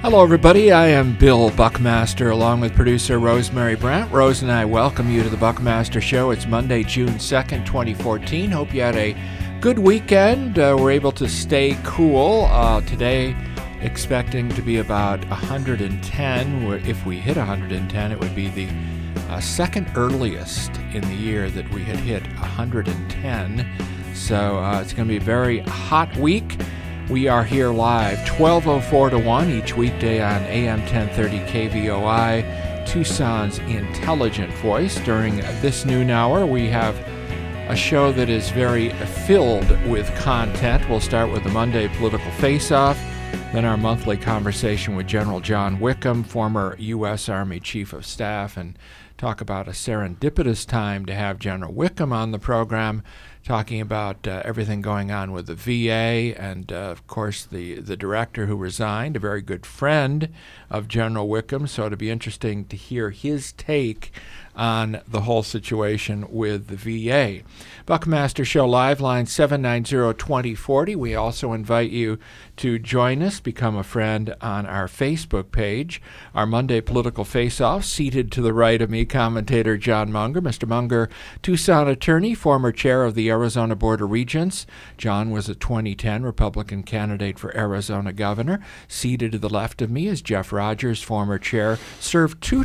Hello, everybody. I am Bill Buckmaster, along with producer Rosemary Brandt. Rose and I welcome you to the Buckmaster Show. It's Monday, June 2nd, 2014. Hope you had a good weekend. We're able to stay cool. Today, expecting to be about 110. If we hit 110, it would be the second earliest in the year that we had hit 110. So it's going to be a very hot week. We are here live 12:04 to 1 each weekday on AM 1030 KVOI, Tucson's intelligent voice. During this noon hour, we have a show that is very filled with content. We'll start with the Monday Political Face-Off, then our monthly conversation with General John Wickham, former U.S. Army Chief of Staff, and talk about a serendipitous time to have General Wickham on the program, talking about everything going on with the VA and, of course, the director who resigned, a very good friend of General Wickham. So it'll be interesting to hear his take on the whole situation with the VA. Buckmaster Show Live Line 790-2040. We also invite you to join us, become a friend on our Facebook page. Our Monday Political Face-Off, seated to the right of me, commentator John Munger. Mr. Munger, Tucson attorney, former chair of the Arizona Board of Regents. John was a 2010 Republican candidate for Arizona governor. Seated to the left of me is Jeff Rogers, former chair, served two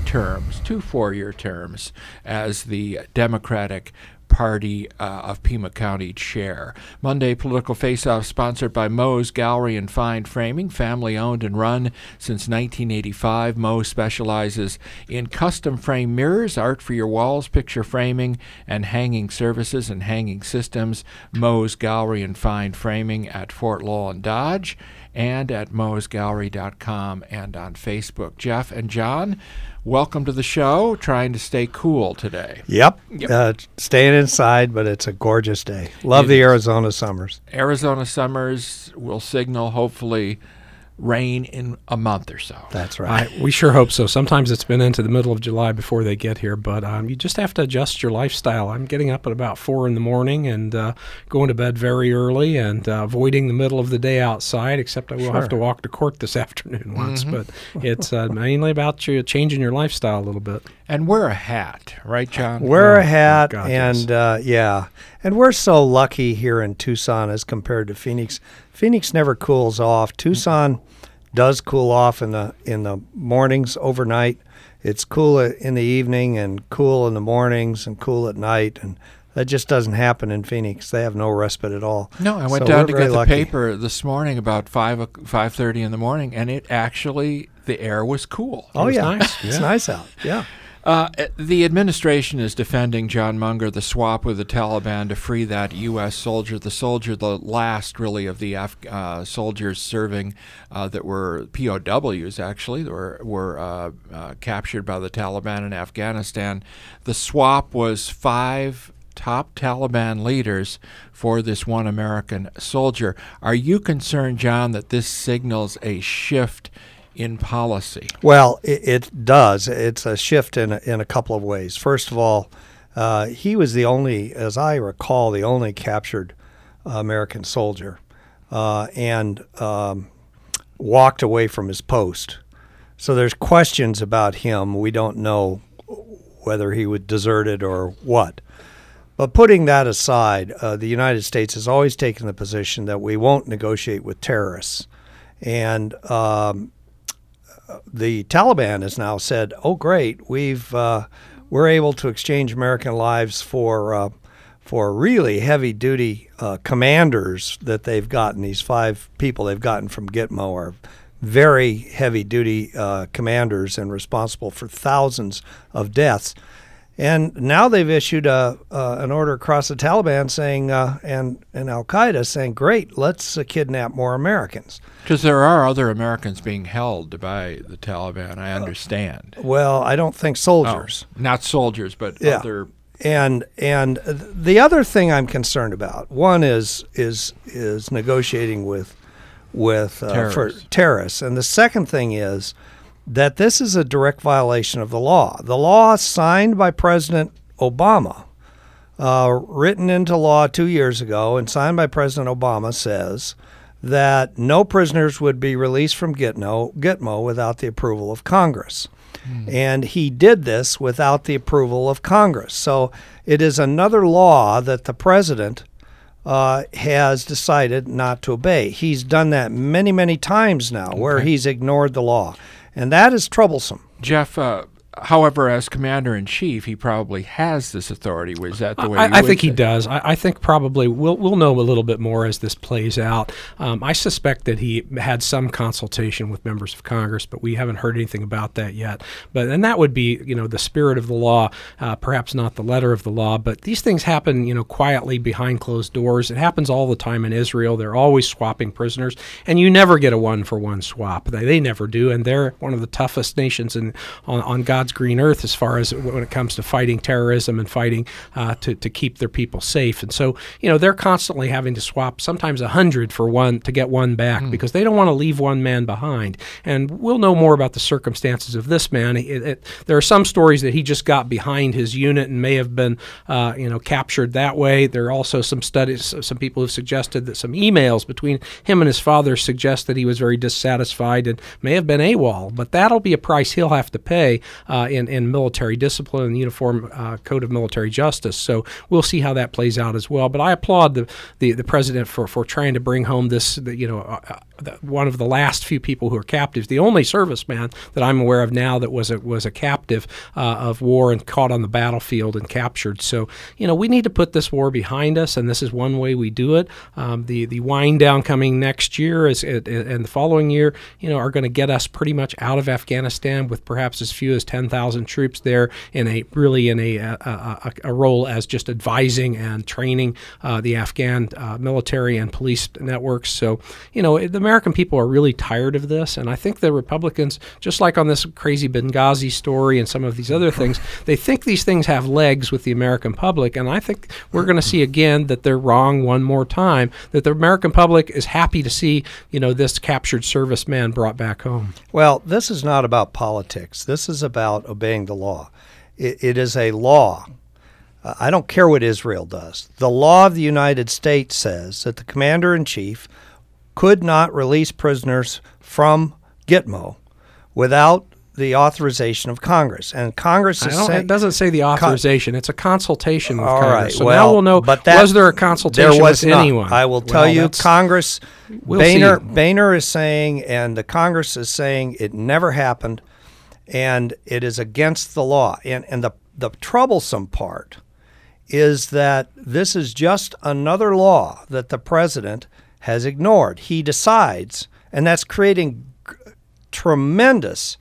4-year terms as the Democratic Party of Pima County chair. Monday Political Face-Off sponsored by Moe's Gallery and Fine Framing, family owned and run since 1985. Moe specializes in custom frame mirrors, art for your walls, picture framing, and hanging services and hanging systems. Moe's Gallery and Fine Framing at Fort Lowell and Dodge, and at moesgallery.com and on Facebook. Jeff and John, welcome to the show. Trying to stay cool today. Yep. Staying inside, but it's a gorgeous day. Love the Arizona summers. Arizona summers will signal, hopefully, rain in a month or so. That's right. We sure hope so. Sometimes it's been into the middle of July before they get here, but you just have to adjust your lifestyle. I'm getting up at about 4 in the morning and going to bed very early and avoiding the middle of the day outside, except I will have to walk to court this afternoon once. But it's mainly about you changing your lifestyle a little bit. And wear a hat, right, John? Wear a hat, and and we're so lucky here in Tucson as compared to Phoenix. Phoenix never cools off. Tucson does cool off in the mornings, overnight. It's cool in the evening and cool in the mornings and cool at night, and that just doesn't happen in Phoenix. They have no respite at all. No, I went down to get the paper this morning about 5:30 in the morning, and it actually, the air was cool. Oh, yeah. Nice. It's nice out. Yeah. The administration is defending, John Munger, the swap with the Taliban to free that U.S. soldier, the last, really, of the soldiers serving that were POWs, actually, that were captured by the Taliban in Afghanistan. The swap was 5 top Taliban leaders for this one American soldier. Are you concerned, John, that this signals a shift in policy? Well, it does. It's a shift in a couple of ways. First of all, he was the only, as I recall, the only captured American soldier and walked away from his post. So there's questions about him. We don't know whether he would deserted or what. But putting that aside, the United States has always taken the position that we won't negotiate with terrorists. And the Taliban has now said, "Oh, great, we're able to exchange American lives for really heavy-duty commanders that they've gotten. These 5 people they've gotten from Gitmo are very heavy-duty commanders and responsible for thousands of deaths." And now they've issued an order across the Taliban saying, and Al-Qaeda saying, great, let's kidnap more Americans. Because there are other Americans being held by the Taliban, I understand. Well, I don't think soldiers. Oh, not soldiers, but other. And the other thing I'm concerned about, one is negotiating with for terrorists, and the second thing is that this is a direct violation of the law. The law signed by President Obama, written into law 2 years ago and signed by President Obama, says that no prisoners would be released from Gitmo without the approval of Congress. And he did this without the approval of Congress. So it is another law that the president has decided not to obey. He's done that many, many times now, where he's ignored the law. And that is troublesome. Jeff, however, as commander-in-chief, he probably has this authority. Was that the way I think he does. I think probably we'll know a little bit more as this plays out. I suspect that he had some consultation with members of Congress, but we haven't heard anything about that yet. And that would be, the spirit of the law, perhaps not the letter of the law. But these things happen, quietly behind closed doors. It happens all the time in Israel. They're always swapping prisoners, and you never get a one-for-one swap. They never do, and they're one of the toughest nations on God's green earth as far as when it comes to fighting terrorism and fighting to keep their people safe. And so, they're constantly having to swap sometimes 100 for one to get one back because they don't want to leave one man behind. And we'll know more about the circumstances of this man. There are some stories that he just got behind his unit and may have been, captured that way. There are also some studies, some people have suggested that some emails between him and his father suggest that he was very dissatisfied and may have been AWOL. But that'll be a price he'll have to pay in military discipline and the Uniform Code of Military Justice. So we'll see how that plays out as well. But I applaud the president for trying to bring home this, one of the last few people who are captives, the only serviceman that I'm aware of now that was a captive of war and caught on the battlefield and captured. So, we need to put this war behind us, and this is one way we do it. The wind down coming next year and the following year, are going to get us pretty much out of Afghanistan with perhaps as few as 10,000 troops there in a role as just advising and training the Afghan military and police networks. So, the American people are really tired of this, and I think the Republicans, just like on this crazy Benghazi story and some of these other things, they think these things have legs with the American public, and I think we're going to see again that they're wrong one more time, that the American public is happy to see, this captured serviceman brought back home. Well, this is not about politics. This is about obeying the law. It is a law. I don't care what Israel does. The law of the United States says that the commander-in-chief could not release prisoners from Gitmo without the authorization of Congress. And Congress is saying... It doesn't say the authorization. It's a consultation with all Congress. Right, so well, now we'll know, was there a consultation with anyone? I will tell you, Congress, Boehner is saying, and the Congress is saying it never happened, and it is against the law. And the troublesome part is that this is just another law that the president has ignored. He decides, and that's creating tremendous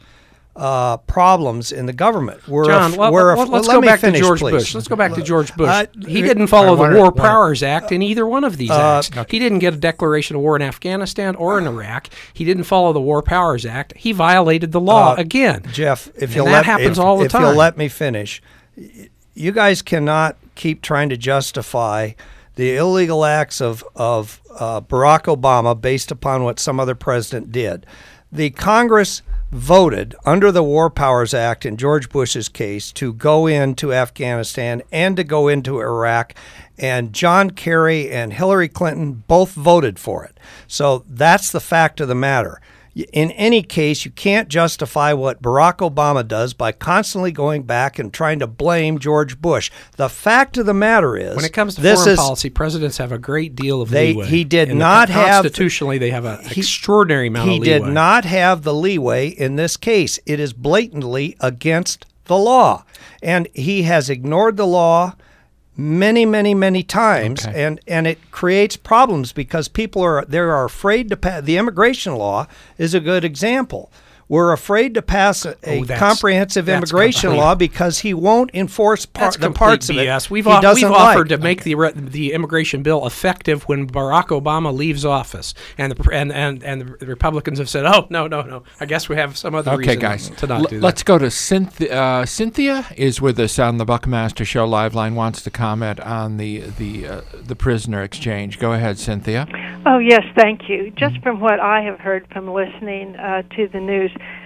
problems in the government. Let's go back to George Bush. Let's go back to George Bush. He didn't follow the War Powers Act in either one of these acts. He didn't get a declaration of war in Afghanistan or in Iraq. He didn't follow the War Powers Act. He violated the law again. Jeff, if you'll let me finish, you guys cannot keep trying to justify the illegal acts of Barack Obama based upon what some other president did. The Congress voted under the War Powers Act in George Bush's case to go into Afghanistan and to go into Iraq, and John Kerry and Hillary Clinton both voted for it. So that's the fact of the matter. In any case, you can't justify what Barack Obama does by constantly going back and trying to blame George Bush. The fact of the matter is, when it comes to foreign policy, presidents have a great deal of leeway. Constitutionally, they have an extraordinary amount of leeway. He did not have the leeway in this case. It is blatantly against the law. And he has ignored the law many, many, many times, and it creates problems because people are afraid to pass. The immigration law is a good example. We're afraid to pass a comprehensive immigration law because he won't enforce the parts of it. We've offered to make the immigration bill effective when Barack Obama leaves office, and the Republicans have said, "Oh, no. I guess we have some other reason guys, to not do that." Let's go to Cynthia. Cynthia is with us on the Buckmaster Show Live Line. Wants to comment on the prisoner exchange. Go ahead, Cynthia. Oh, yes, thank you. Just from what I have heard from listening to the news,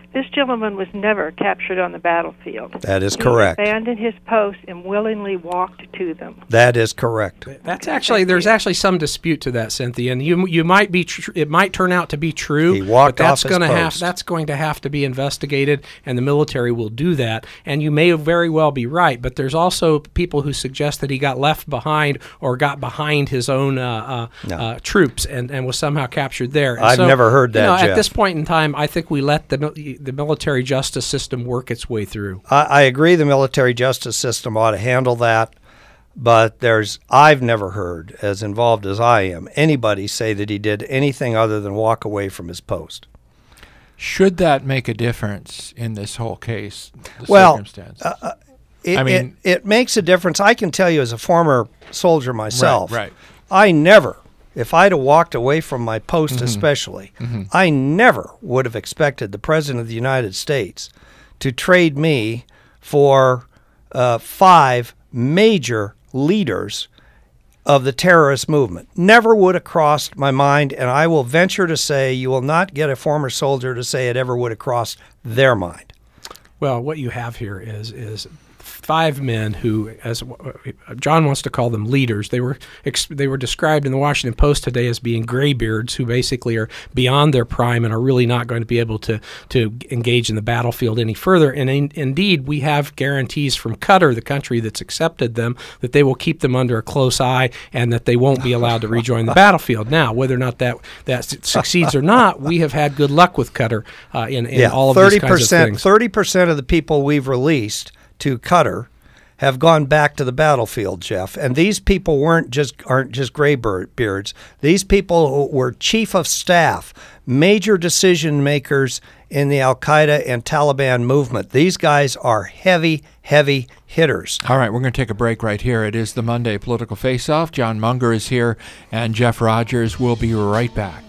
This gentleman was never captured on the battlefield. That is correct. He abandoned his post and willingly walked to them. That is correct. That's actually, there's actually some dispute to that, Cynthia, and you might be it might turn out to be true. He walked off his post. That's going to have to be investigated, and the military will do that. And you may very well be right, but there's also people who suggest that he got left behind or got behind his own troops and was somehow captured there. And I've never heard that, Jeff. At this point in time, I think we let the military justice system work its way through. I agree the military justice system ought to handle that, but I've never heard, as involved as I am, anybody say that he did anything other than walk away from his post. Should that make a difference in this whole case, circumstances? It makes a difference. I can tell you as a former soldier myself, right. I never, if I'd have walked away from my post especially, I never would have expected the President of the United States to trade me for 5 major leaders of the terrorist movement. Never would have crossed my mind, and I will venture to say you will not get a former soldier to say it ever would have crossed their mind. Well, what you have here is 5 men who, as John wants to call them, leaders. They were described in the Washington Post today as being graybeards who basically are beyond their prime and are really not going to be able to engage in the battlefield any further. And indeed, we have guarantees from Qatar, the country that's accepted them, that they will keep them under a close eye and that they won't be allowed to rejoin the battlefield. Now, whether or not that succeeds or not, we have had good luck with Qatar in all of these kinds of things. 30% of the people we've released to Qatar have gone back to the battlefield, Jeff. And these people aren't just graybeards. These people were chief of staff, major decision makers in the Al-Qaeda and Taliban movement. These guys are heavy hitters. All right, we're going to take a break right here. It is the Monday Political Face-Off. John Munger is here, and Jeff Rogers will be right back.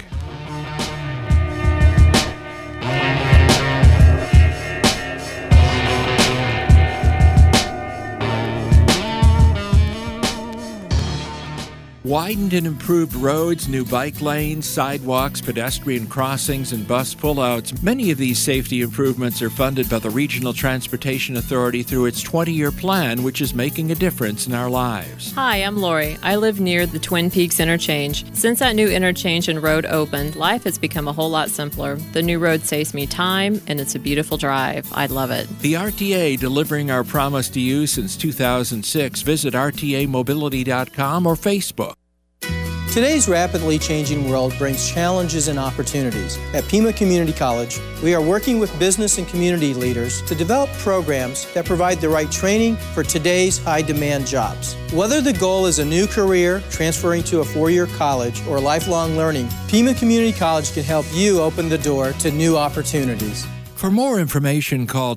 Widened and improved roads, new bike lanes, sidewalks, pedestrian crossings, and bus pullouts. Many of these safety improvements are funded by the Regional Transportation Authority through its 20-year plan, which is making a difference in our lives. Hi, I'm Lori. I live near the Twin Peaks interchange. Since that new interchange and road opened, life has become a whole lot simpler. The new road saves me time, and it's a beautiful drive. I love it. The RTA, delivering our promise to you since 2006. Visit rtamobility.com or Facebook. Today's rapidly changing world brings challenges and opportunities. At Pima Community College, we are working with business and community leaders to develop programs that provide the right training for today's high-demand jobs. Whether the goal is a new career, transferring to a 4-year college, or lifelong learning, Pima Community College can help you open the door to new opportunities. For more information, call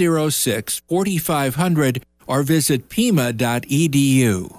206-4500 or visit pima.edu.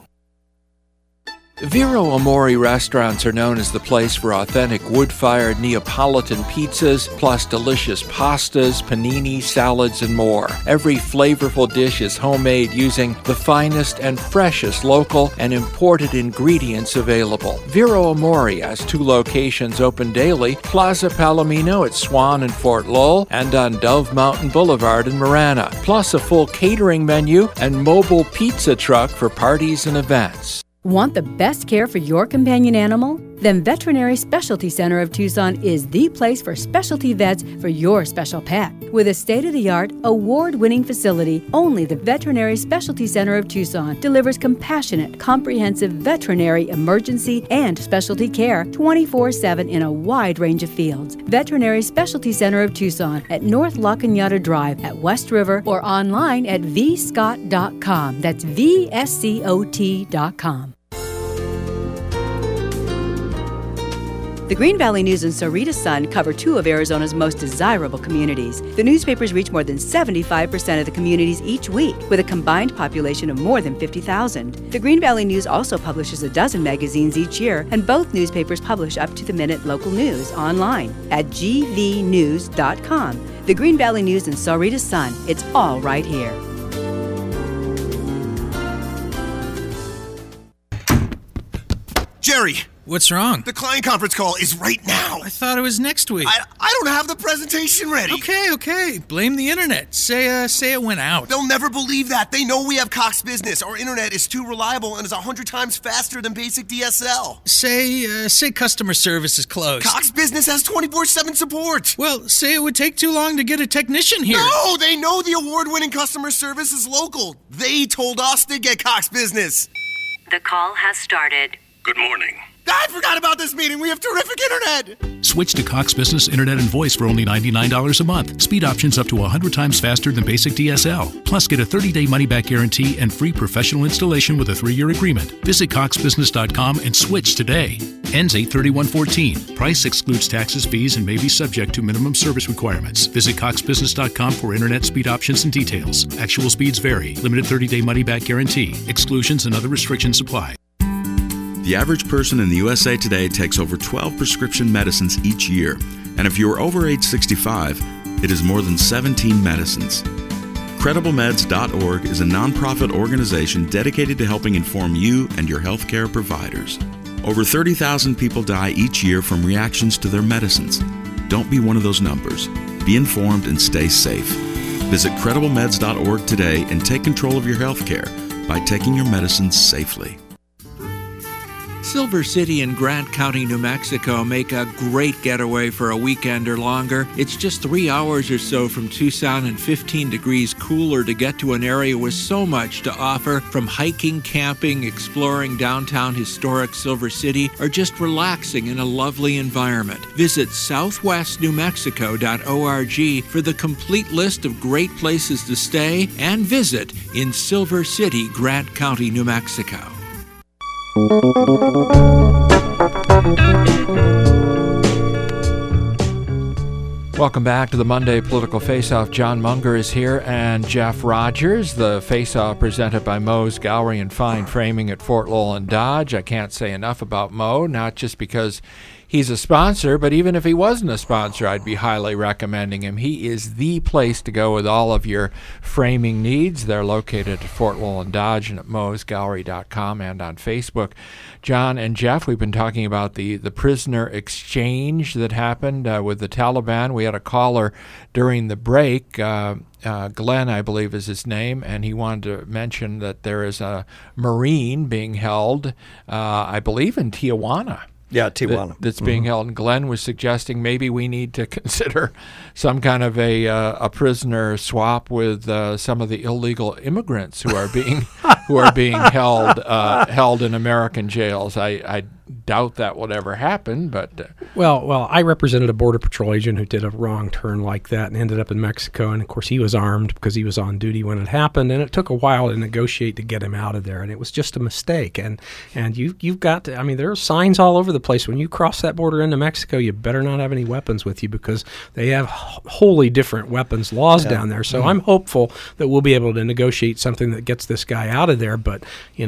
Vero Amore restaurants are known as the place for authentic wood-fired Neapolitan pizzas, plus delicious pastas, panini, salads, and more. Every flavorful dish is homemade using the finest and freshest local and imported ingredients available. Vero Amore has 2 locations open daily, Plaza Palomino at Swan and Fort Lowell, and on Dove Mountain Boulevard in Marana, plus a full catering menu and mobile pizza truck for parties and events. Want the best care for your companion animal? Then Veterinary Specialty Center of Tucson is the place for specialty vets for your special pet. With a state-of-the-art, award-winning facility, only the Veterinary Specialty Center of Tucson delivers compassionate, comprehensive veterinary emergency and specialty care 24/7 in a wide range of fields. Veterinary Specialty Center of Tucson at North La Cañada Drive at West River or online at vscott.com. That's VSCOT.com. The Green Valley News and Sarita Sun cover 2 of Arizona's most desirable communities. The newspapers reach more than 75% of the communities each week, with a combined population of more than 50,000. The Green Valley News also publishes a dozen magazines each year, and both newspapers publish up-to-the-minute local news online at gvnews.com. The Green Valley News and Sarita Sun, it's all right here. Jerry, What's wrong? The client conference call is right now. I thought it was next week. I don't have the presentation ready. Okay. Blame the internet. Say it went out. They'll never believe that. They know we have Cox Business. Our internet is too reliable and is 100 times faster than basic DSL. Say customer service is closed. Cox Business has 24/7 support. Well, say it would take too long to get a technician here. No, they know the award-winning customer service is local. They told us to get Cox Business. The call has started. Good morning. I forgot about this meeting. We have terrific internet. Switch to Cox Business Internet and Voice for only $99 a month. Speed options up to 100 times faster than basic DSL. Plus, get a 30-day money-back guarantee and free professional installation with a 3-year agreement. Visit coxbusiness.com and switch today. Ends 8/31/14. Price excludes taxes, fees, and may be subject to minimum service requirements. Visit coxbusiness.com for internet speed options and details. Actual speeds vary. Limited 30-day money-back guarantee. Exclusions and other restrictions apply. The average person in the USA today takes over 12 prescription medicines each year, and if you are over age 65, it is more than 17 medicines. CredibleMeds.org is a nonprofit organization dedicated to helping inform you and your healthcare providers. Over 30,000 people die each year from reactions to their medicines. Don't be one of those numbers. Be informed and stay safe. Visit CredibleMeds.org today and take control of your healthcare by taking your medicines safely. Silver City and Grant County, New Mexico make a great getaway for a weekend or longer. It's just 3 hours or so from Tucson and 15 degrees cooler to get to an area with so much to offer, from hiking, camping, exploring downtown historic Silver City, or just relaxing in a lovely environment. Visit southwestnewmexico.org for the complete list of great places to stay and visit in Silver City, Grant County, New Mexico. Welcome back to the Monday Political Face-Off. John Munger is here and Jeff Rogers. The Face-Off presented by Moe's Gallery and Fine Framing at Fort Lowell and Dodge. I can't say enough about Moe, not just because he's a sponsor, but even if he wasn't a sponsor, I'd be highly recommending him. He is the place to go with all of your framing needs. They're located at Fort Lowell and Dodge and at moesgallery.com and on Facebook. John and Jeff, we've been talking about the prisoner exchange that happened with the Taliban. We had a caller during the break, Glenn, I believe is his name, and he wanted to mention that there is a Marine being held, I believe, in Tijuana. Yeah, Tijuana. That's being held. And Glenn was suggesting maybe we need to consider some kind of a prisoner swap with some of the illegal immigrants who are being held in American jails. I doubt that would ever happen, but well, I represented a Border Patrol agent who did a wrong turn like that and ended up in Mexico, and of course he was armed because he was on duty when it happened, and it took a while to negotiate to get him out of there, and it was just a mistake. And you've got to, I mean, there are signs all over the place. When you cross that border into Mexico, you better not have any weapons with you because they have wholly different weapons laws down there. So I'm hopeful that we'll be able to negotiate something that gets this guy out of there. But you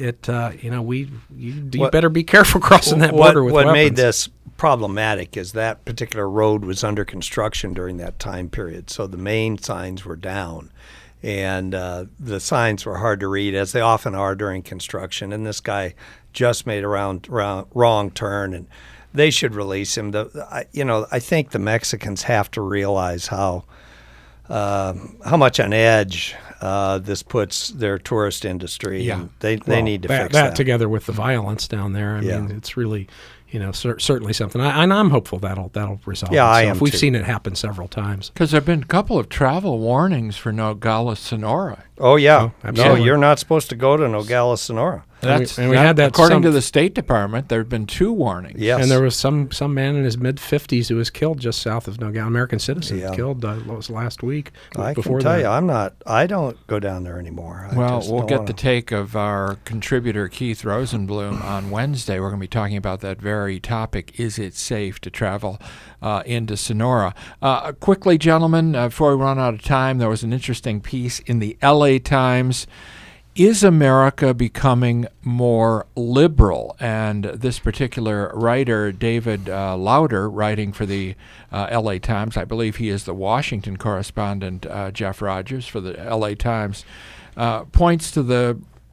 better be careful crossing that border with weapons. What made this problematic is that particular road was under construction during that time period, so the main signs were down, and the signs were hard to read, as they often are during construction, and this guy just made a wrong turn, and they should release him. I think the Mexicans have to realize how much on edge this puts their tourist industry. Yeah, and they need to fix that. Together with the violence down there. I mean, it's really, certainly something. I'm hopeful that'll resolve. Yeah, I am. We've too. seen it happen several times. Because there have been a couple of travel warnings for Nogales, Sonora. Oh yeah, no, you're not supposed to go to Nogales, Sonora. We had that according to the State Department. There have been 2 warnings. Yes. And there was some man in his mid-50s who was killed just south of Nogales, American citizen, killed was last week. I can tell you, I don't go down there anymore. We'll get the take of our contributor Keith Rosenblum on Wednesday. We're going to be talking about that very topic. Is it safe to travel into Sonora? Quickly, gentlemen, before we run out of time, there was an interesting piece in the LA Times. Is America becoming more liberal? And this particular writer, David Lauder, writing for the LA Times, I believe he is the Washington correspondent, Jeff Rogers, for the LA Times, points to the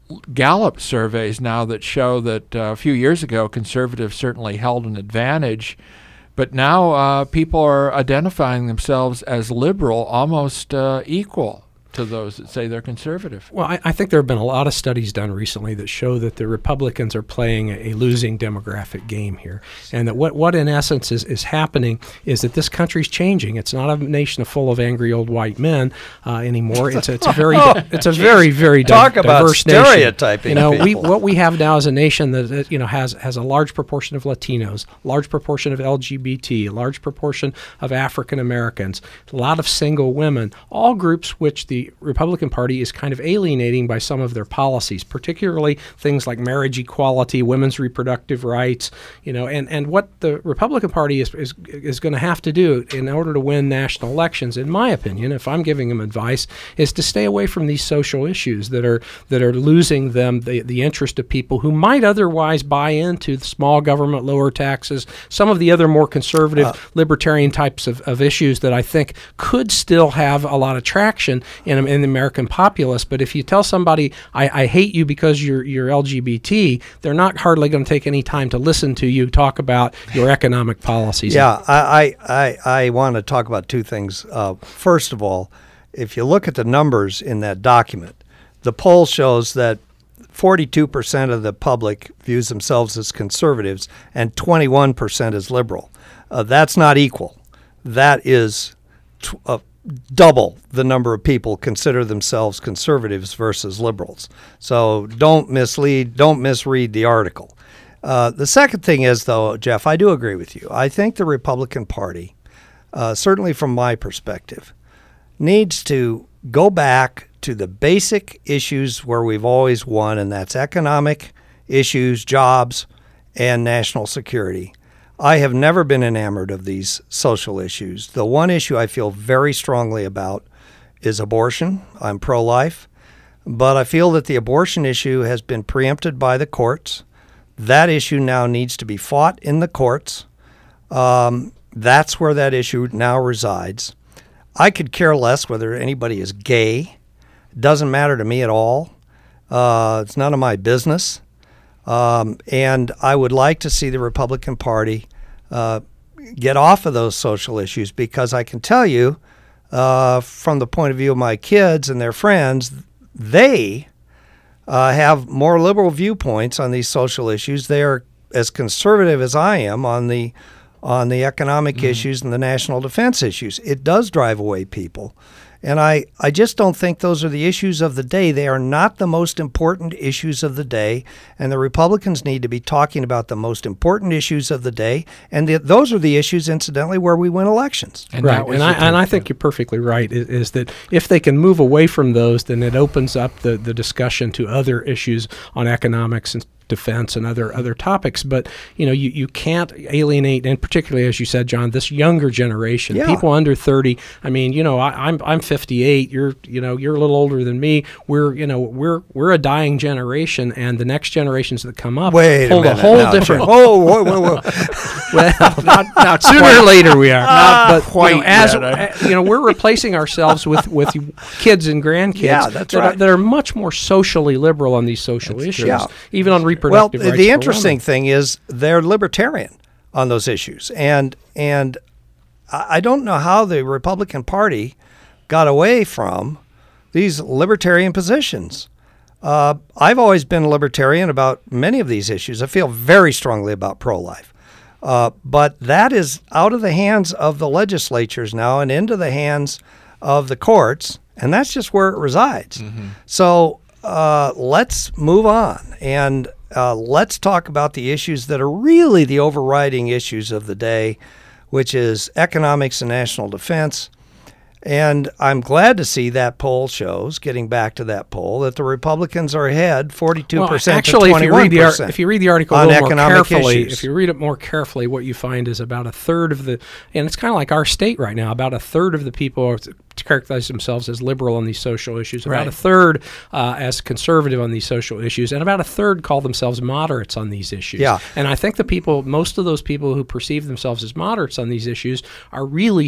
Gallup surveys now that show that a few years ago conservatives certainly held an advantage, but now people are identifying themselves as liberal, almost equal to those that say they're conservative. Well, I think there have been a lot of studies done recently that show that the Republicans are playing a losing demographic game here, and that what in essence is happening is that this country's changing. It's not a nation full of angry old white men anymore. It's a very very Talk about diverse stereotyping. Nation. What we have now is a nation that has a large proportion of Latinos, large proportion of LGBT, a large proportion of African Americans, a lot of single women, all groups which the Republican Party is kind of alienating by some of their policies, particularly things like marriage equality, women's reproductive rights, and what the Republican Party is going to have to do in order to win national elections, in my opinion, if I'm giving them advice, is to stay away from these social issues that are losing them the interest of people who might otherwise buy into the small government, lower taxes, some of the other more conservative, libertarian types of issues that I think could still have a lot of traction in the American populace. But if you tell somebody, I hate you because you're LGBT, they're not hardly going to take any time to listen to you talk about your economic policies. Yeah, I want to talk about two things. First of all, if you look at the numbers in that document, the poll shows that 42% of the public views themselves as conservatives and 21% as liberal. That's not equal. That is double the number of people consider themselves conservatives versus liberals. So don't misread the article. The second thing is, though, Jeff, I do agree with you. I think the Republican Party, certainly from my perspective, needs to go back to the basic issues where we've always won, and that's economic issues, jobs, and national security. I have never been enamored of these social issues. The one issue I feel very strongly about is abortion. I'm pro-life, but I feel that the abortion issue has been preempted by the courts. That issue now needs to be fought in the courts. That's where that issue now resides. I could care less whether anybody is gay. It doesn't matter to me at all. It's none of my business. And I would like to see the Republican Party get off of those social issues, because I can tell you, from the point of view of my kids and their friends, they have more liberal viewpoints on these social issues. They are as conservative as I am on the economic issues and the national defense issues. It does drive away people. And I just don't think those are the issues of the day. They are not the most important issues of the day, and the Republicans need to be talking about the most important issues of the day, and those are the issues, incidentally, where we win elections. And right, and I think you're perfectly right, is that if they can move away from those, then it opens up the discussion to other issues on economics and defense and other topics. But you can't alienate, and particularly, as you said, John, this younger generation, people under 30. I mean, I'm 58. You're a little older than me. We're a dying generation, and the next generations that come up hold a whole different. Whoa. Well, not sooner or later we are. But we're replacing ourselves with kids and grandkids that are much more socially liberal on these social issues, even on reproductive rights. Well, the interesting thing is they're libertarian on those issues, and I don't know how the Republican Party got away from these libertarian positions. I've always been a libertarian about many of these issues. I feel very strongly about pro-life. But that is out of the hands of the legislatures now and into the hands of the courts, and that's just where it resides. Mm-hmm. So let's move on, and let's talk about the issues that are really the overriding issues of the day, which is economics and national defense. And I'm glad to see that poll shows, getting back to that poll, that the Republicans are ahead 42% to 21%. If you read the article a little more carefully, if you read it more carefully, what you find is about a third of the, and it's kind of like our state right now, about a third of the people characterize themselves as liberal on these social issues, about a third as conservative on these social issues, and about a third call themselves moderates on these issues. Yeah. And I think most of those people who perceive themselves as moderates on these issues are really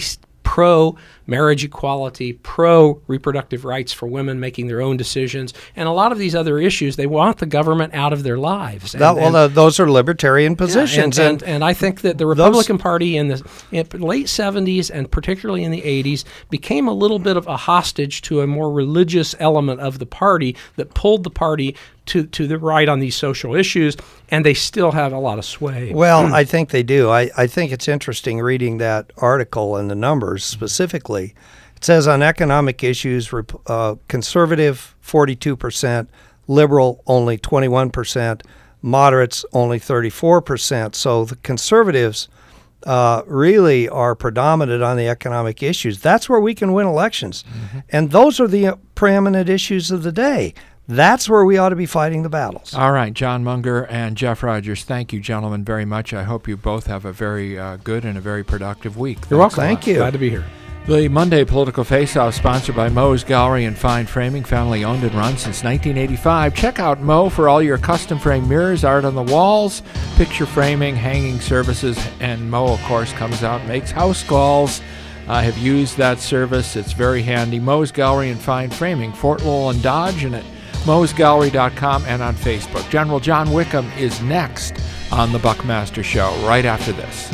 pro-marriage equality, pro-reproductive rights for women making their own decisions, and a lot of these other issues. They want the government out of their lives. Those are libertarian positions. Yeah, and I think that the Republican Party in the late 70s and particularly in the 80s became a little bit of a hostage to a more religious element of the party that pulled the party to the right on these social issues, and they still have a lot of sway. Well, I think they do. I think it's interesting reading that article and the numbers specifically. It says on economic issues, conservative 42%, liberal only 21%, moderates only 34%. So the conservatives really are predominant on the economic issues. That's where we can win elections. Mm-hmm. And those are the preeminent issues of the day. That's where we ought to be fighting the battles. All right, John Munger and Jeff Rogers, thank you, gentlemen, very much. I hope you both have a very good and a very productive week. You're welcome. Thank you. Glad to be here. The Monday Political Face-Off, sponsored by Moe's Gallery and Fine Framing, family owned and run since 1985. Check out Moe for all your custom frame mirrors, art on the walls, picture framing, hanging services, and Moe, of course, comes out and makes house calls. I have used that service. It's very handy. Moe's Gallery and Fine Framing, Fort Lowell and Dodge, and at moesgallery.com and on Facebook. General John Wickham is next on the Buckmaster Show right after this.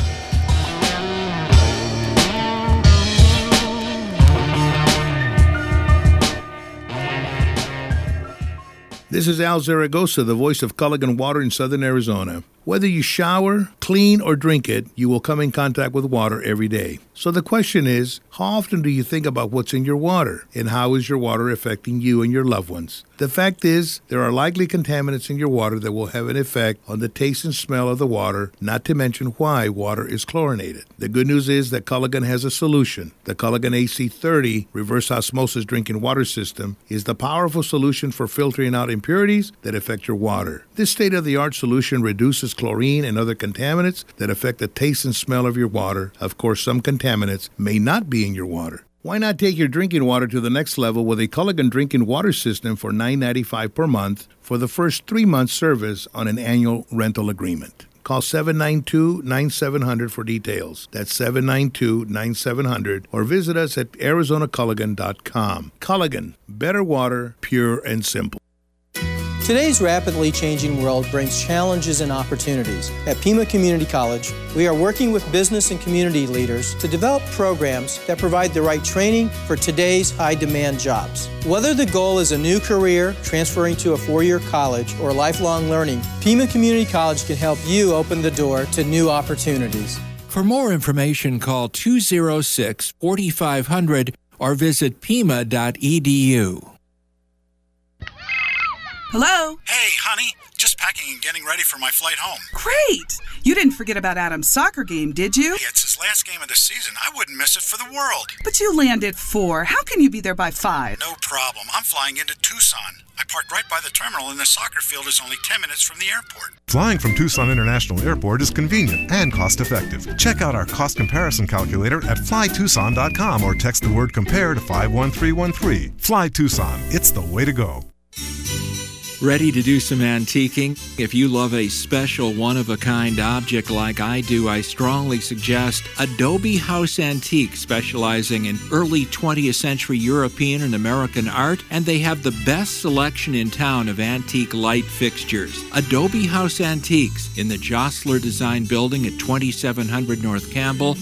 This is Al Zaragoza, the voice of Culligan Water in southern Arizona. Whether you shower, clean, or drink it, you will come in contact with water every day. So the question is, how often do you think about what's in your water? And how is your water affecting you and your loved ones? The fact is, there are likely contaminants in your water that will have an effect on the taste and smell of the water, not to mention why water is chlorinated. The good news is that Culligan has a solution. The Culligan AC30 reverse osmosis drinking water system is the powerful solution for filtering out impurities that affect your water. This state-of-the-art solution reduces chlorine and other contaminants that affect the taste and smell of your water. Of course, some contaminants may not be in your water. Why not take your drinking water to the next level with a Culligan drinking water system for $9.95 per month for the first 3-month service on an annual rental agreement? Call 792-9700 for details. That's 792-9700, or visit us at arizonaculligan.com. Culligan, better water, pure and simple. Today's rapidly changing world brings challenges and opportunities. At Pima Community College, we are working with business and community leaders to develop programs that provide the right training for today's high-demand jobs. Whether the goal is a new career, transferring to a 4-year college, or lifelong learning, Pima Community College can help you open the door to new opportunities. For more information, call 206-4500 or visit pima.edu. Hello? Hey, honey. Just packing and getting ready for my flight home. Great! You didn't forget about Adam's soccer game, did you? Hey, it's his last game of the season. I wouldn't miss it for the world. But you land at 4. How can you be there by 5? No problem. I'm flying into Tucson. I parked right by the terminal, and the soccer field is only 10 minutes from the airport. Flying from Tucson International Airport is convenient and cost-effective. Check out our cost comparison calculator at flytucson.com or text the word COMPARE to 51313. Fly Tucson. It's the way to go. Ready to do some antiquing? If you love a special, one-of-a-kind object like I do, I strongly suggest Adobe House Antique, specializing in early 20th century European and American art, and they have the best selection in town of antique light fixtures. Adobe House Antiques in the Jostler Design Building at 2700 North Campbell,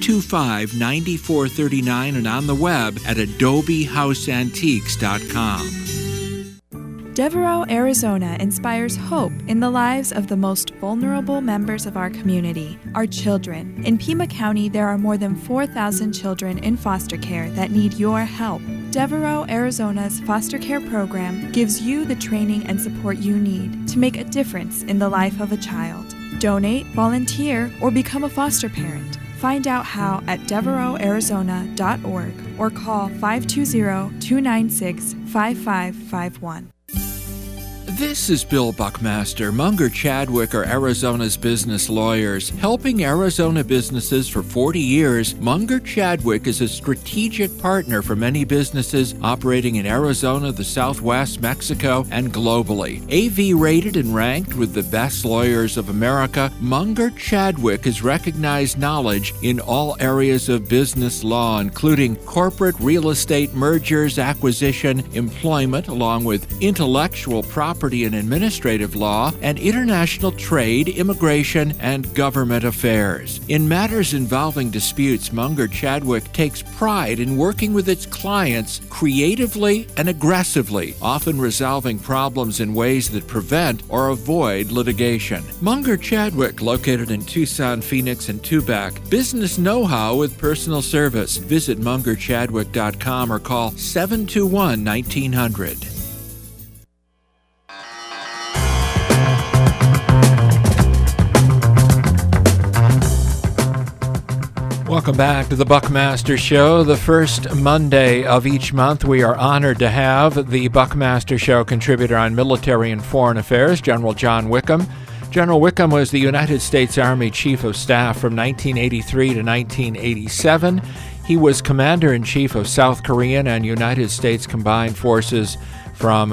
325-9439, and on the web at adobehouseantiques.com. Devereaux, Arizona inspires hope in the lives of the most vulnerable members of our community, our children. In Pima County, there are more than 4,000 children in foster care that need your help. Devereaux, Arizona's foster care program gives you the training and support you need to make a difference in the life of a child. Donate, volunteer, or become a foster parent. Find out how at devereauxarizona.org or call 520-296-5551. This is Bill Buckmaster. Munger Chadwick are Arizona's business lawyers. Helping Arizona businesses for 40 years, Munger Chadwick is a strategic partner for many businesses operating in Arizona, the Southwest, Mexico, and globally. AV rated and ranked with the best lawyers of America, Munger Chadwick has recognized knowledge in all areas of business law, including corporate real estate mergers, acquisition, employment, along with intellectual property and administrative law, and international trade, immigration, and government affairs. In matters involving disputes, Munger Chadwick takes pride in working with its clients creatively and aggressively, often resolving problems in ways that prevent or avoid litigation. Munger Chadwick, located in Tucson, Phoenix, and Tubac. Business know-how with personal service. Visit mungerchadwick.com or call 721-1900. Welcome back to the Buckmaster Show. The first Monday of each month, we are honored to have the Buckmaster Show contributor on military and foreign affairs, General John Wickham. General Wickham was the United States Army Chief of Staff from 1983 to 1987. He was Commander-in-Chief of South Korean and United States Combined Forces from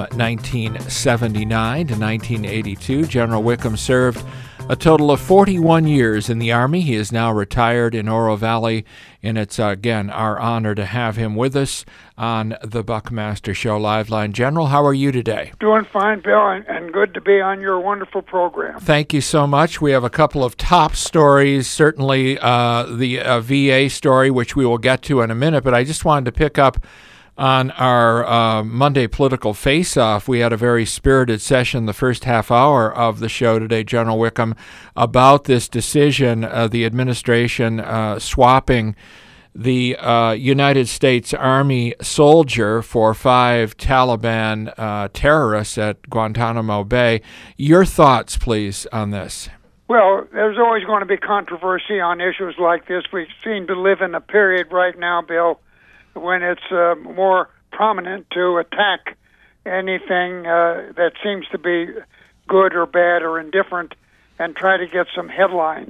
1979 to 1982. General Wickham served a total of 41 years in the Army. He is now retired in Oro Valley, and it's, again, our honor to have him with us on the Buckmaster Show Live Line. General, how are you today? Doing fine, Bill, and good to be on your wonderful program. Thank you so much. We have a couple of top stories, certainly the VA story, which we will get to in a minute, but I just wanted to pick up on our Monday political face-off. We had a very spirited session the first half hour of the show today, General Wickham, about this decision, the administration swapping the United States Army soldier for 5 Taliban terrorists at Guantanamo Bay. Your thoughts, please, on this. Well, there's always going to be controversy on issues like this. We seem to live in a period right now, Bill, when it's more prominent to attack anything that seems to be good or bad or indifferent and try to get some headlines.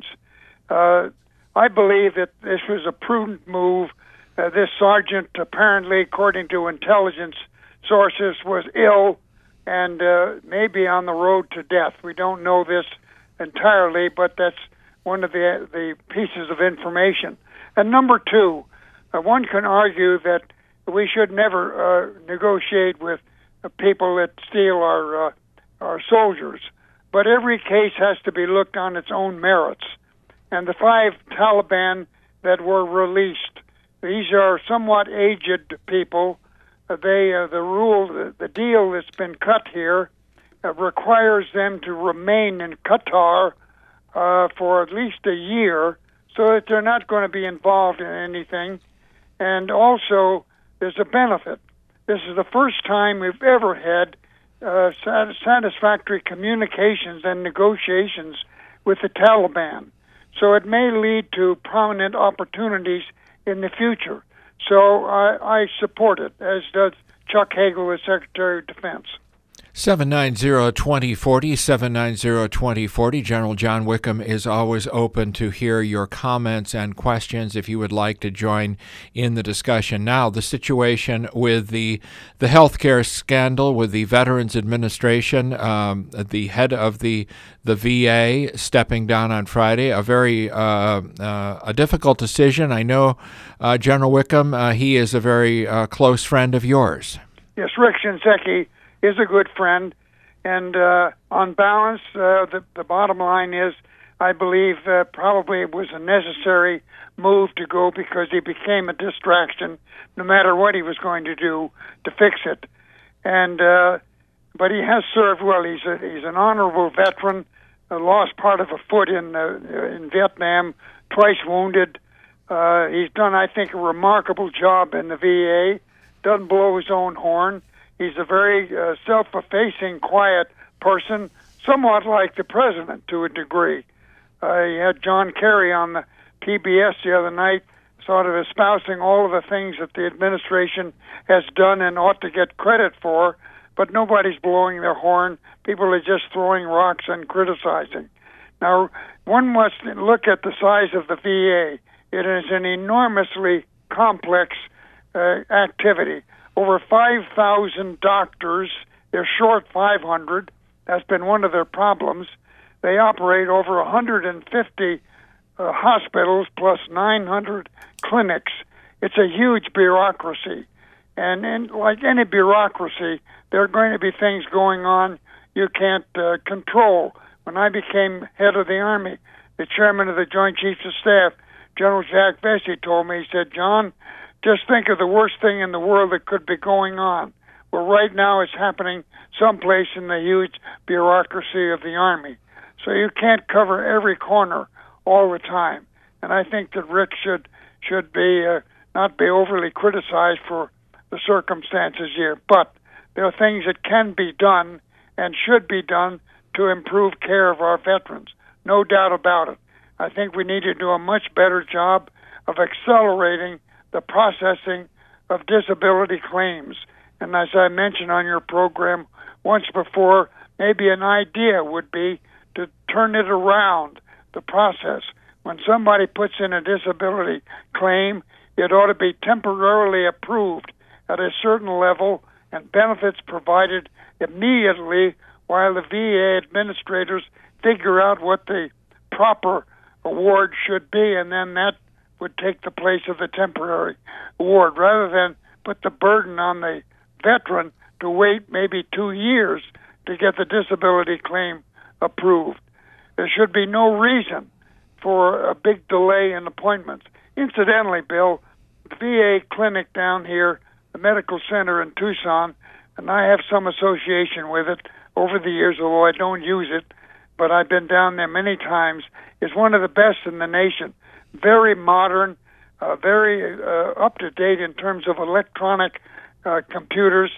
I believe that this was a prudent move. This sergeant, apparently, according to intelligence sources, was ill and maybe on the road to death. We don't know this entirely, but that's one of the pieces of information. And number two, one can argue that we should never negotiate with people that steal our soldiers, but every case has to be looked on its own merits. And the 5 Taliban that were released, these are somewhat aged people. The deal that's been cut here requires them to remain in Qatar for at least a year, so that they're not going to be involved in anything. And also, there's a benefit. This is the first time we've ever had satisfactory communications and negotiations with the Taliban. So it may lead to prominent opportunities in the future. So I support it, as does Chuck Hagel, the Secretary of Defense. 790-2040, 790-2040. General John Wickham is always open to hear your comments and questions if you would like to join in the discussion. Now, the situation with the healthcare scandal with the Veterans Administration, the head of the VA stepping down on Friday, a very a difficult decision. I know, General Wickham, he is a very close friend of yours. Yes, Rick Shinseki is a good friend, and on balance, the bottom line is I believe probably it was a necessary move to go because he became a distraction no matter what he was going to do to fix it. And but he has served well. He's an honorable veteran, lost part of a foot in Vietnam, twice wounded. He's done, I think, a remarkable job in the VA, doesn't blow his own horn. He's a very self-effacing, quiet person, somewhat like the president to a degree. He had John Kerry on the PBS the other night, sort of espousing all of the things that the administration has done and ought to get credit for, but nobody's blowing their horn. People are just throwing rocks and criticizing. Now, one must look at the size of the VA. It is an enormously complex activity. Over 5,000 doctors. They're short 500. That's been one of their problems. They operate over 150 hospitals plus 900 clinics. It's a huge bureaucracy. And like any bureaucracy, there are going to be things going on you can't control. When I became head of the Army, the chairman of the Joint Chiefs of Staff, General Jack Vesey, told me, he said, John, just think of the worst thing in the world that could be going on. Well, right now it's happening someplace in the huge bureaucracy of the Army. So you can't cover every corner all the time. And I think that Rick should be not be overly criticized for the circumstances here. But there are things that can be done and should be done to improve care of our veterans. No doubt about it. I think we need to do a much better job of accelerating the processing of disability claims. And as I mentioned on your program once before, maybe an idea would be to turn it around, the process. When somebody puts in a disability claim, it ought to be temporarily approved at a certain level and benefits provided immediately while the VA administrators figure out what the proper award should be, and then that would take the place of the temporary award, rather than put the burden on the veteran to wait maybe 2 years to get the disability claim approved. There should be no reason for a big delay in appointments. Incidentally, Bill, the VA clinic down here, the medical center in Tucson, and I have some association with it over the years, although I don't use it, but I've been down there many times, is one of the best in the nation. Very modern, very up-to-date in terms of electronic computers.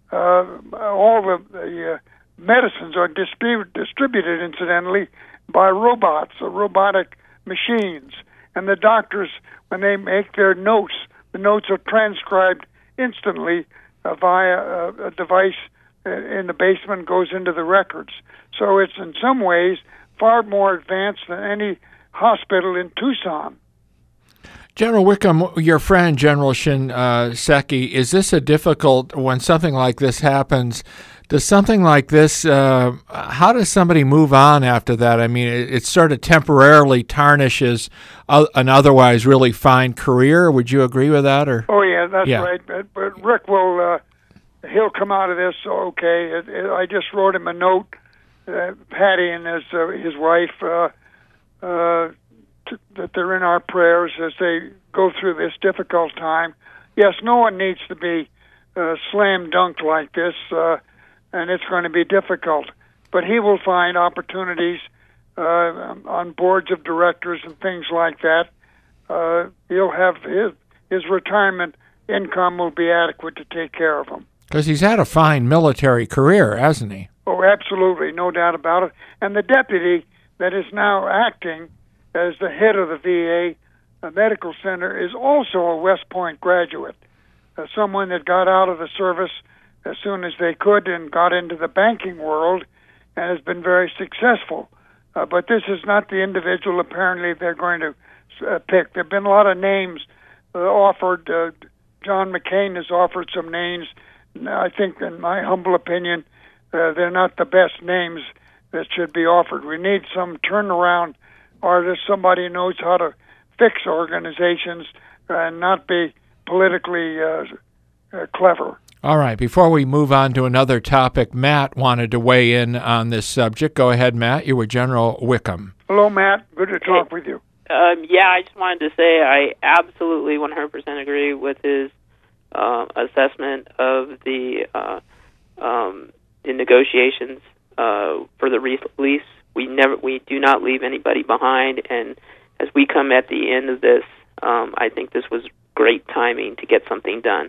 All the medicines are distributed, incidentally, by robots, or robotic machines. And the doctors, when they make their notes, the notes are transcribed instantly via a device in the basement, goes into the records. So it's in some ways far more advanced than any hospital in Tucson. General Wickham, your friend, General Shinseki, is this a difficult, when something like this happens, does something like this, how does somebody move on after that? I mean, it sort of temporarily tarnishes an otherwise really fine career. Would you agree with that? Or? Oh, yeah, that's right. But Rick will, he'll come out of this okay. I just wrote him a note, Patty and his wife, that they're in our prayers as they go through this difficult time. Yes, no one needs to be slam dunked like this, and it's going to be difficult. But he will find opportunities on boards of directors and things like that. He'll have his retirement income will be adequate to take care of him. Because he's had a fine military career, hasn't he? Oh, absolutely, no doubt about it. And the deputy that is now acting as the head of the VA Medical Center is also a West Point graduate, someone that got out of the service as soon as they could and got into the banking world and has been very successful. But this is not the individual apparently they're going to pick. There have been a lot of names offered. John McCain has offered some names. I think, in my humble opinion, they're not the best names that should be offered. We need some turnaround artist, somebody who knows how to fix organizations and not be politically clever. All right. Before we move on to another topic, Matt wanted to weigh in on this subject. Go ahead, Matt. You were General Wickham. Hello, Matt. Good to talk with you. Yeah, I just wanted to say I absolutely 100% agree with his assessment of the negotiations for the release. We do not leave anybody behind, and as we come at the end of this, I think this was great timing to get something done.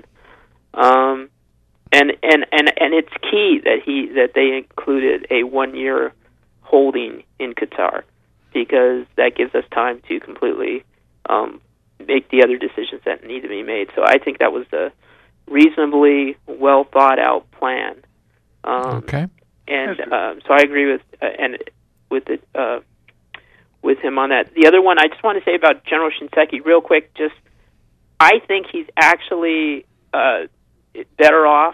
And it's key that they included a 1-year holding in Qatar, because that gives us time to completely make the other decisions that need to be made. So I think that was a reasonably well thought out plan Okay. And so I agree with him on that. The other one I just want to say about General Shinseki real quick. I think he's actually better off.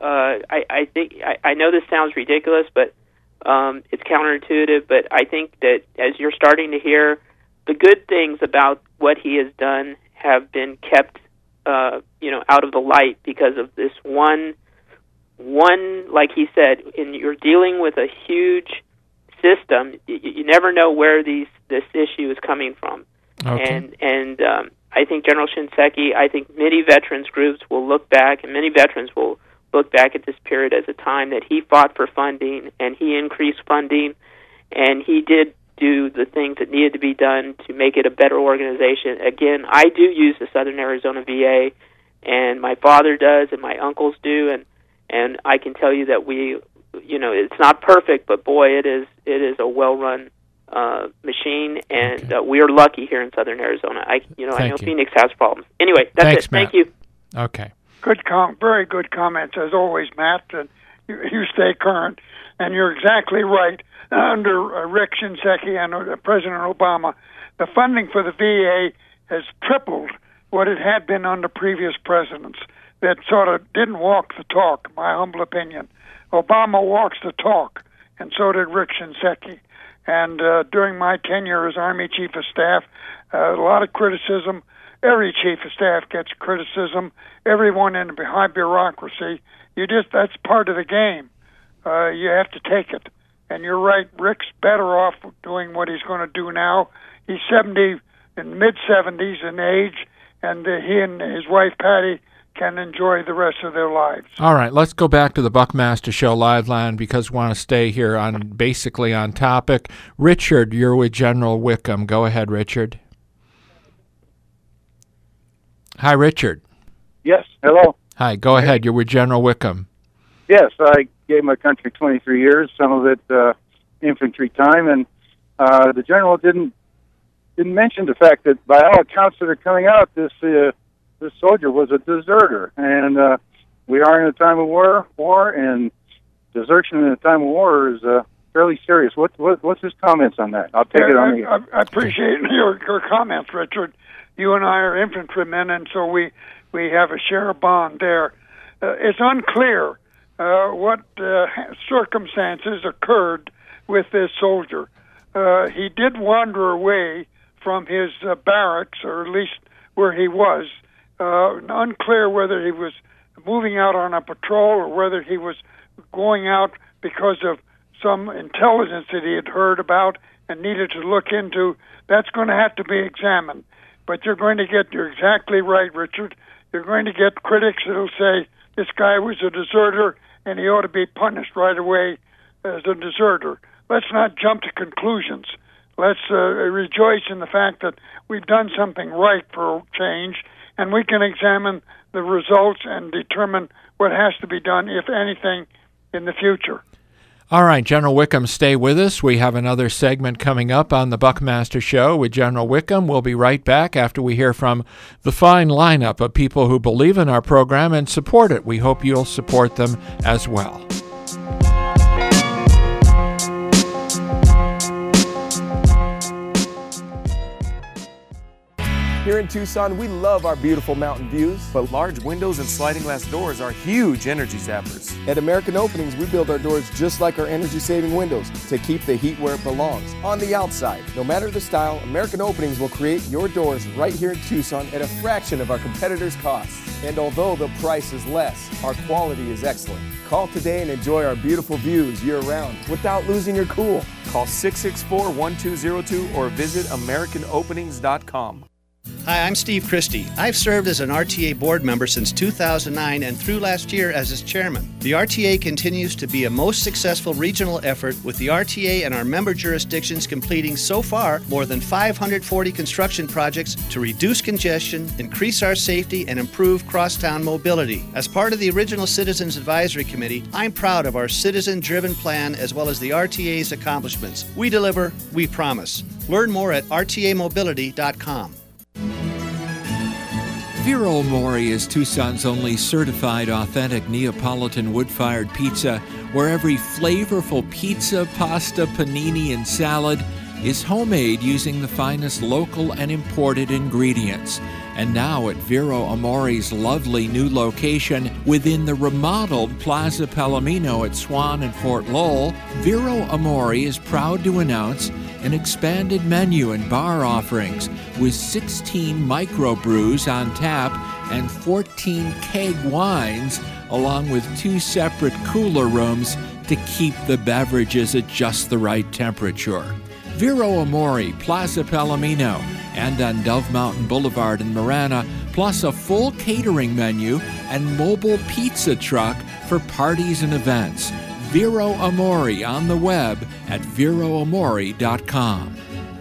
I know this sounds ridiculous, but it's counterintuitive. But I think that as you're starting to hear, the good things about what he has done have been kept, out of the light because of this one. Like he said, you're dealing with a huge system. You never know where this issue is coming from. Okay. And I think General Shinseki, I think many veterans groups will look back, and many veterans will look back at this period as a time that he fought for funding, and he increased funding, and he did do the things that needed to be done to make it a better organization. Again, I do use the Southern Arizona VA, and my father does, and my uncles do, and I can tell you that it's not perfect, but boy, it is a well-run machine, and we are lucky here in Southern Arizona. I know Phoenix has problems. Anyway, that's Thanks, it. Matt. Thank you. Okay. Very good comments as always, Matt. And you stay current, and you're exactly right. Under Rick Shinseki and President Obama, the funding for the VA has tripled what it had been under previous presidents that sort of didn't walk the talk, my humble opinion. Obama walks the talk, and so did Rick Shinseki. And during my tenure as Army Chief of Staff, a lot of criticism. Every Chief of Staff gets criticism. Everyone in the high bureaucracy. That's part of the game. You have to take it. And you're right, Rick's better off doing what he's going to do now. He's 70, in mid-70s in age, and he and his wife, Patty, can enjoy the rest of their lives. All right, let's go back to the Buckmaster Show live line because we want to stay here basically on topic. Richard, you're with General Wickham. Go ahead, Richard. Hi, Richard. Yes, hello. Hi, go ahead. You're with General Wickham. Yes, I gave my country 23 years, some of it infantry time, and the general didn't mention the fact that by all accounts that are coming out, this soldier was a deserter, and we are in a time of war, and desertion in a time of war is fairly serious. What's his comments on that? I'll take it on the air. I appreciate your comments, Richard. You and I are infantrymen, and so we have a share bond there. It's unclear what circumstances occurred with this soldier. He did wander away from his barracks, or at least where he was. Unclear whether he was moving out on a patrol or whether he was going out because of some intelligence that he had heard about and needed to look into. That's going to have to be examined. But you're exactly right, Richard. You're going to get critics that will say this guy was a deserter and he ought to be punished right away as a deserter. Let's not jump to conclusions. Let's rejoice in the fact that we've done something right for a change, and we can examine the results and determine what has to be done, if anything, in the future. All right, General Wickham, stay with us. We have another segment coming up on the Buckmaster Show with General Wickham. We'll be right back after we hear from the fine lineup of people who believe in our program and support it. We hope you'll support them as well. Here in Tucson, we love our beautiful mountain views, but large windows and sliding glass doors are huge energy zappers. At American Openings, we build our doors just like our energy-saving windows to keep the heat where it belongs, on the outside. No matter the style, American Openings will create your doors right here in Tucson at a fraction of our competitors' costs. And although the price is less, our quality is excellent. Call today and enjoy our beautiful views year-round without losing your cool. Call 664-1202 or visit AmericanOpenings.com. Hi, I'm Steve Christie. I've served as an RTA board member since 2009 and through last year as its chairman. The RTA continues to be a most successful regional effort, with the RTA and our member jurisdictions completing so far more than 540 construction projects to reduce congestion, increase our safety, and improve crosstown mobility. As part of the original Citizens Advisory Committee, I'm proud of our citizen-driven plan as well as the RTA's accomplishments. We deliver, we promise. Learn more at rtamobility.com. Vero Amore is Tucson's only certified authentic Neapolitan wood-fired pizza, where every flavorful pizza, pasta, panini, and salad is homemade using the finest local and imported ingredients. And now at Vero Amore's lovely new location within the remodeled Plaza Palomino at Swan and Fort Lowell, Vero Amore is proud to announce an expanded menu and bar offerings with 16 microbrews on tap and 14 keg wines, along with 2 separate cooler rooms to keep the beverages at just the right temperature. Vero Amore, Plaza Palomino, and on Dove Mountain Boulevard in Marana, plus a full catering menu and mobile pizza truck for parties and events. Vero Amore on the web at veroamore.com.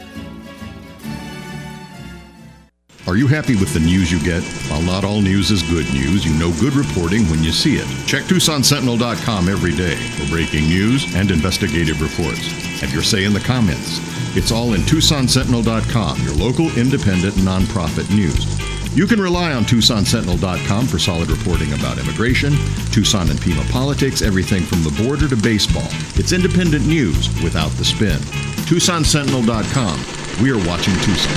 Are you happy with the news you get? While not all news is good news, you know good reporting when you see it. Check TucsonSentinel.com every day for breaking news and investigative reports. Have your say in the comments. It's all in TucsonSentinel.com, your local independent nonprofit news. You can rely on TucsonSentinel.com for solid reporting about immigration, Tucson and Pima politics, everything from the border to baseball. It's independent news without the spin. TucsonSentinel.com. We are watching Tucson.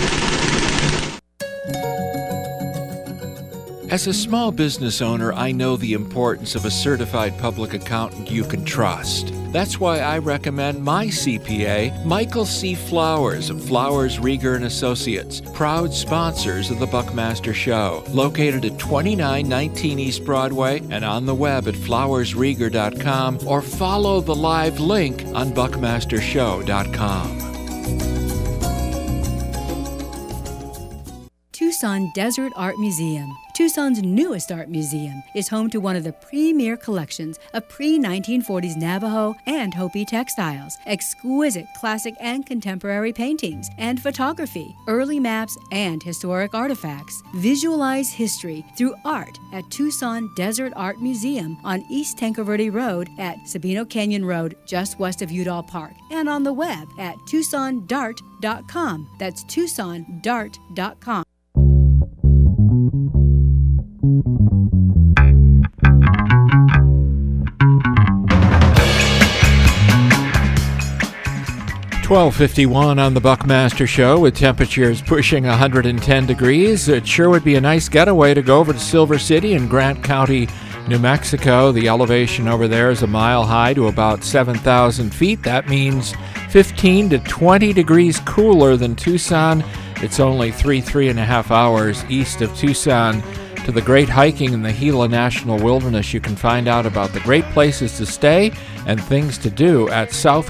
As a small business owner, I know the importance of a certified public accountant you can trust. That's why I recommend my CPA, Michael C. Flowers of Flowers, Rieger & Associates, proud sponsors of the Buckmaster Show, located at 2919 East Broadway and on the web at flowersrieger.com, or follow the live link on buckmastershow.com. Tucson Desert Art Museum. Tucson's newest art museum is home to one of the premier collections of pre-1940s Navajo and Hopi textiles, exquisite classic and contemporary paintings and photography, early maps, and historic artifacts. Visualize history through art at Tucson Desert Art Museum on East Tankerverde Road at Sabino Canyon Road, just west of Udall Park, and on the web at TucsonDart.com. That's TucsonDart.com. $12:51 on the Buckmaster Show with temperatures pushing 110 degrees. It sure would be a nice getaway to go over to Silver City in Grant County, New Mexico. The elevation over there is a mile high to about 7,000 feet. That means 15 to 20 degrees cooler than Tucson. It's only 3.5 hours east of Tucson to the great hiking in the Gila National Wilderness. You can find out about the great places to stay and things to do at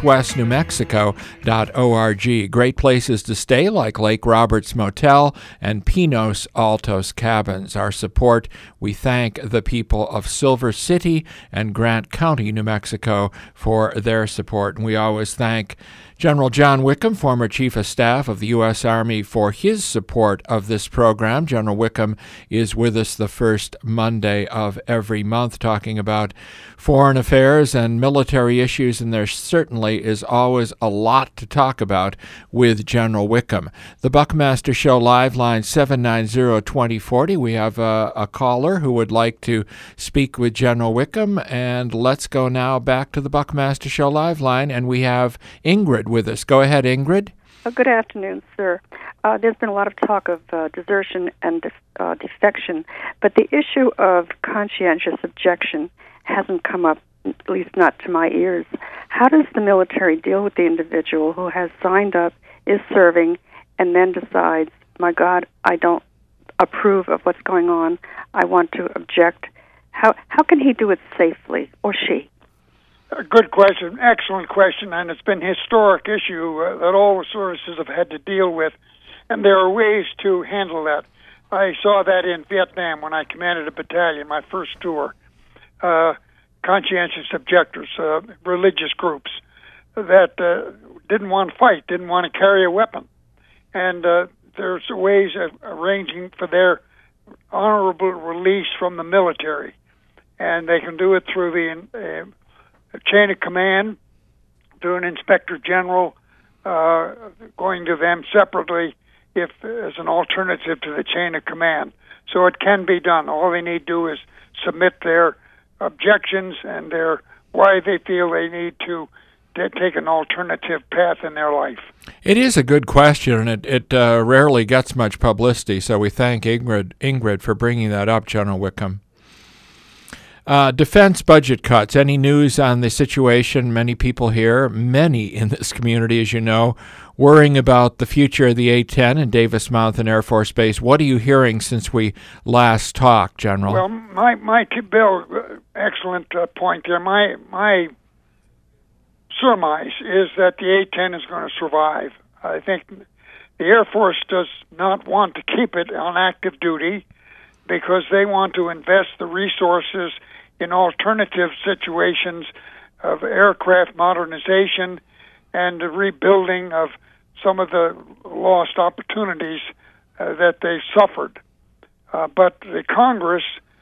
southwestnewmexico.org. Great places to stay like Lake Roberts Motel and Pinos Altos Cabins. Our support, we thank the people of Silver City and Grant County, New Mexico, for their support. And we always thank General John Wickham, former Chief of Staff of the U.S. Army, for his support of this program. General Wickham is with us the first Monday of every month talking about foreign affairs and military issues, and there certainly is always a lot to talk about with General Wickham. The Buckmaster Show live line 790-2040. We have a caller who would like to speak with General Wickham, and let's go now back to the Buckmaster Show live line, and we have Ingrid with us. Go ahead, Ingrid. Good afternoon, sir. There's been a lot of talk of desertion and defection, but the issue of conscientious objection hasn't come up, at least not to my ears. How does the military deal with the individual who has signed up, is serving, and then decides, my God, I don't approve of what's going on, I want to object? How can he do it safely, or she? Good question, excellent question, and it's been a historic issue that all the services have had to deal with, and there are ways to handle that. I saw that in Vietnam when I commanded a battalion, my first tour. Conscientious objectors, religious groups that didn't want to fight, didn't want to carry a weapon, and there's ways of arranging for their honorable release from the military, and they can do it through the chain of command, through an inspector general, going to them separately if as an alternative to the chain of command. So it can be done. All they need to do is submit their objections and their why they feel they need to take an alternative path in their life. It is a good question, and it rarely gets much publicity, so we thank Ingrid for bringing that up, General Wickham. Defense budget cuts. Any news on the situation? Many people here, many in this community, as you know, worrying about the future of the A-10 and Davis Mountain Air Force Base. What are you hearing since we last talked, General? Well, Bill, excellent point there. My surmise is that the A-10 is going to survive. I think the Air Force does not want to keep it on active duty because they want to invest the resources in alternative situations of aircraft modernization and the rebuilding of some of the lost opportunities that they suffered. But the Congress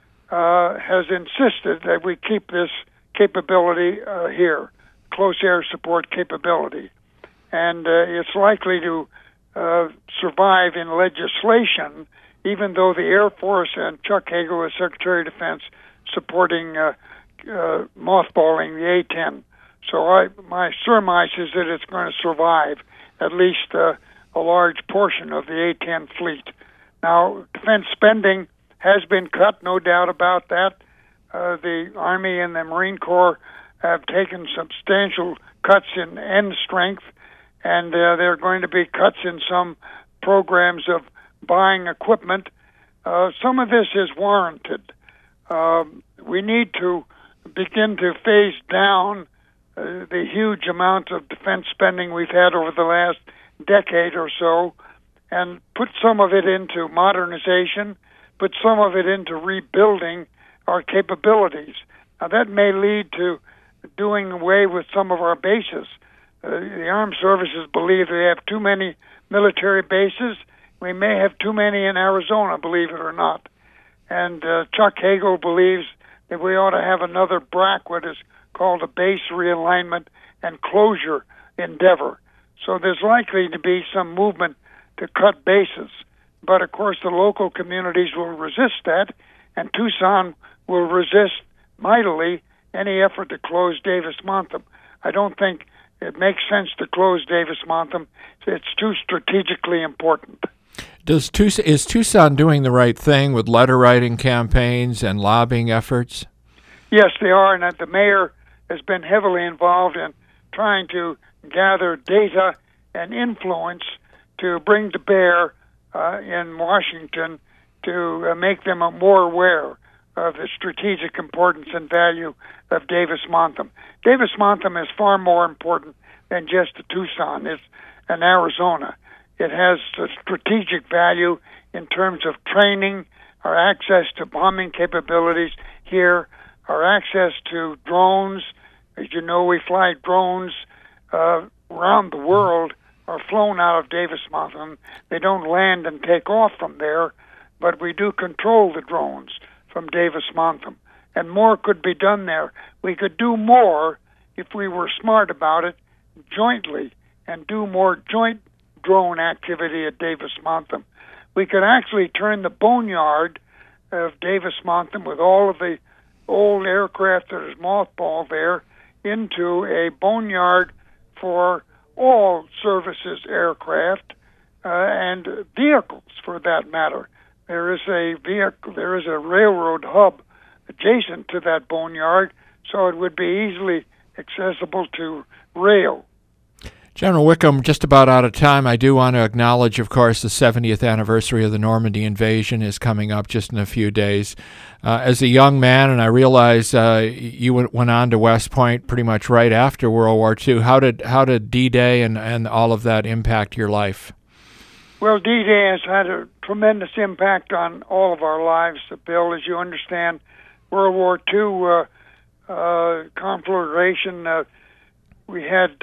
has insisted that we keep this capability here, close air support capability. And it's likely to survive in legislation, even though the Air Force and Chuck Hagel as Secretary of Defense supporting mothballing the A-10. So my surmise is that it's going to survive at least a large portion of the A-10 fleet. Now, defense spending has been cut, no doubt about that. The Army and the Marine Corps have taken substantial cuts in end strength, and there are going to be cuts in some programs of buying equipment. Some of this is warranted. We need to begin to phase down the huge amount of defense spending we've had over the last decade or so and put some of it into modernization, put some of it into rebuilding our capabilities. Now, that may lead to doing away with some of our bases. The armed services believe they have too many military bases. We may have too many in Arizona, believe it or not. And Chuck Hagel believes that we ought to have another BRAC, what is called a base realignment and closure endeavor. So there's likely to be some movement to cut bases. But, of course, the local communities will resist that, and Tucson will resist mightily any effort to close Davis-Monthan. I don't think it makes sense to close Davis-Monthan. It's too strategically important. Is Tucson doing the right thing with letter-writing campaigns and lobbying efforts? Yes, they are, and the mayor has been heavily involved in trying to gather data and influence to bring to bear in Washington to make them more aware of the strategic importance and value of Davis-Monthan. Davis-Monthan is far more important than just Tucson. It's an Arizona. It has a strategic value in terms of training, our access to bombing capabilities here, our access to drones. As you know, we fly drones around the world, are flown out of Davis-Monthan. They don't land and take off from there, but we do control the drones from Davis-Monthan. And more could be done there. We could do more if we were smart about it jointly and do more joint drone activity at Davis-Monthan. We could actually turn the boneyard of Davis-Monthan with all of the old aircraft that is mothballed there into a boneyard for all services aircraft and vehicles, for that matter. There is a railroad hub adjacent to that boneyard, so it would be easily accessible to rail. General Wickham, just about out of time. I do want to acknowledge, of course, the 70th anniversary of the Normandy invasion is coming up just in a few days. As a young man, and I realize you went on to West Point pretty much right after World War II, how did D-Day and all of that impact your life? Well, D-Day has had a tremendous impact on all of our lives, Bill. As you understand, World War II conflagration, we had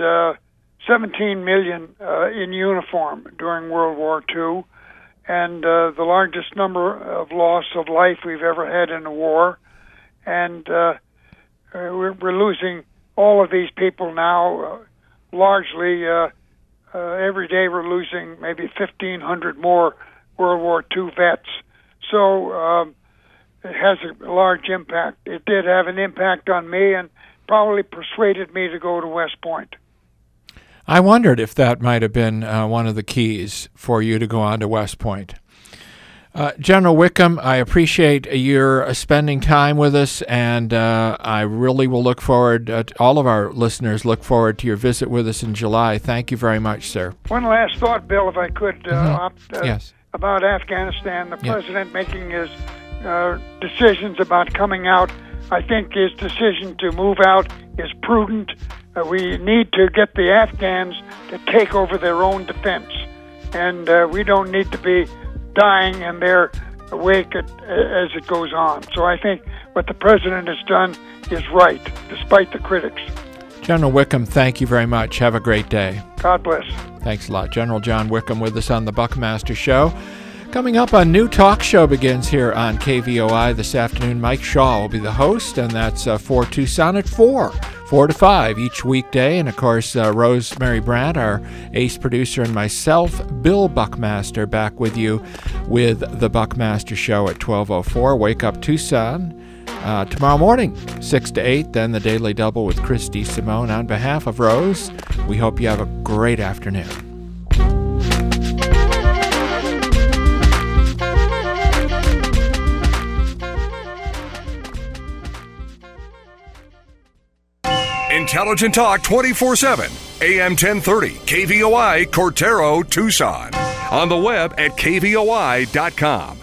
17 million in uniform during World War II, and the largest number of loss of life we've ever had in a war. And we're losing all of these people now. Largely, every day we're losing maybe 1,500 more World War II vets. So it has a large impact. It did have an impact on me and probably persuaded me to go to West Point. I wondered if that might have been one of the keys for you to go on to West Point. General Wickham, I appreciate your spending time with us, and I really will look forward, all of our listeners look forward to your visit with us in July. Thank you very much, sir. One last thought, Bill, if I could, yes. About Afghanistan. The president making his decisions about coming out. I think his decision to move out is prudent. We need to get the Afghans to take over their own defense, and we don't need to be dying in their wake as it goes on. So I think what the president has done is right, despite the critics. General Wickham, thank you very much. Have a great day. God bless. Thanks a lot. General John Wickham with us on the Buckmaster Show. Coming up, a new talk show begins here on KVOI this afternoon. Mike Shaw will be the host, and that's for Tucson at 4 to 5 each weekday. And, of course, Rosemary Brandt, our ace producer, and myself, Bill Buckmaster, back with you with the Buckmaster Show at 12:04. Wake Up Tucson tomorrow morning, 6 to 8. Then the Daily Double with Christy Simone. On behalf of Rose, we hope you have a great afternoon. Intelligent Talk 24/7, AM 1030, KVOI, Cortero, Tucson. On the web at kvoi.com.